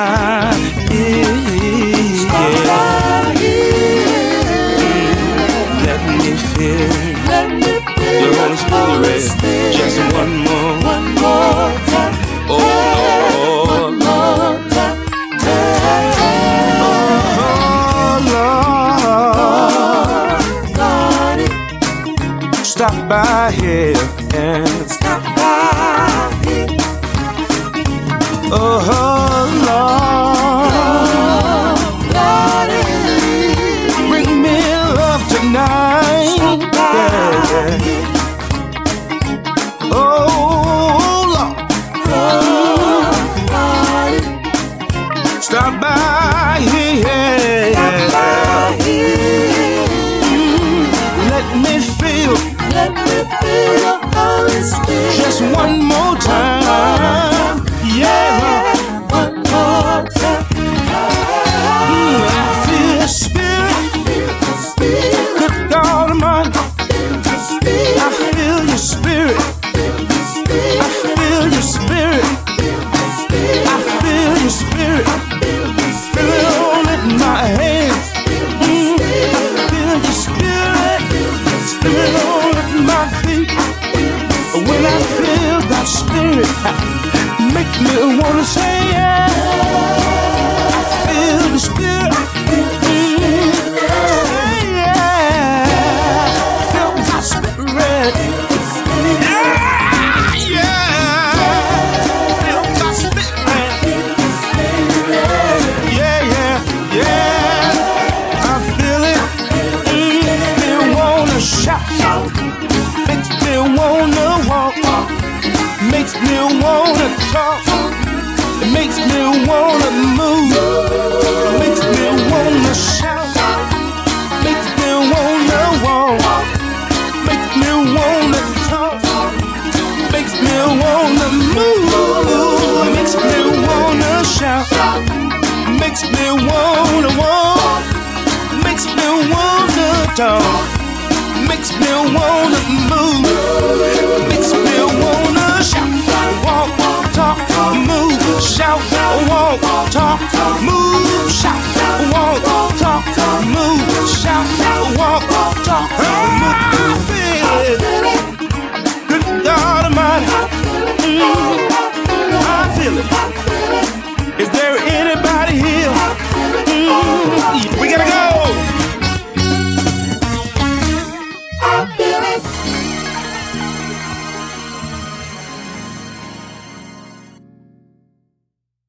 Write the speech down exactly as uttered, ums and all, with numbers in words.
by here. Stop by here. Let me feel, Let me feel your Holy Spirit, Spirit. Just one more, one more time. Oh, Lord. One more time. Oh, Lord. Stop by here and stop by here. Oh, Lord, Lord, bring me love tonight. Stop by yeah, yeah. Oh, Lord, Lord, stop by here. Stop by here. Mm, let me feel. Let me feel your Holy Spirit. Just one more time. Yeah. One more time. Mm, I feel your spirit. Good God Almighty. I feel your spirit. I feel your spirit. I feel your spirit. Feel it all in my hands. Mm, I feel your spirit. Feel it all at my feet. When I feel that spirit, make me wanna say yeah. I feel the spirit. Mm, say yeah. Feel that spirit. Yeah, yeah. Feel that spirit. Yeah, yeah, yeah. I feel it. Mm, makes me wanna shout. Makes me wanna walk. Makes me wanna talk. It makes me wanna move. It makes me wanna shout. Makes me wanna walk. Makes me wanna talk. Makes me wanna move. Makes me wanna shout. Makes me wanna walk. Makes me wanna talk. Makes me wanna move. Makes me wanna shout. Walk, talk, move, shout, walk, talk, move.